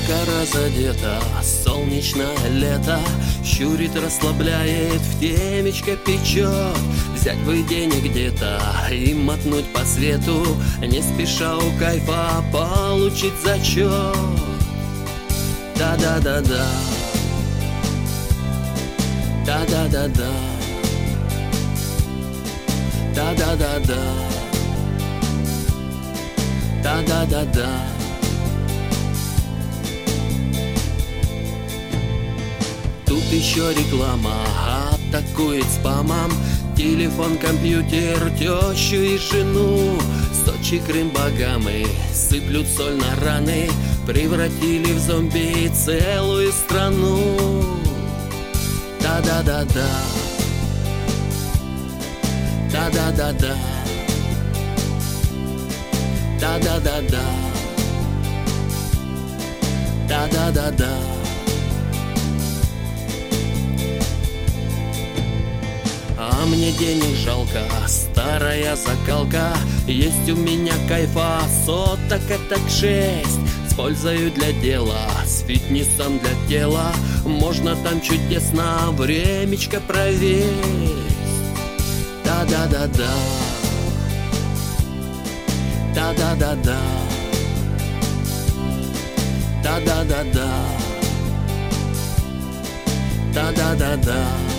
разодета, солнечное лето щурит, расслабляет, в темечко печет. Взять бы денег где-то и мотнуть по свету, не спеша у кайфа получить зачет. Да-да-да-да, да-да-да-да, да-да-да-да, да-да-да-да. Тут еще реклама атакует спамом, телефон, компьютер, тещу и жену. Сочи, Крым, Багамы сыплют соль на раны, превратили в зомби целую страну. Да-да-да-да, да-да-да-да, да-да-да-да, да-да-да-да. А мне денег жалко, старая закалка. Есть у меня кайфа соток, это 6. С пользою для дела, с фитнесом для тела. Можно там чудесно времечко провесть. Да-да-да-да, да-да-да-да, да-да-да-да, да-да-да-да.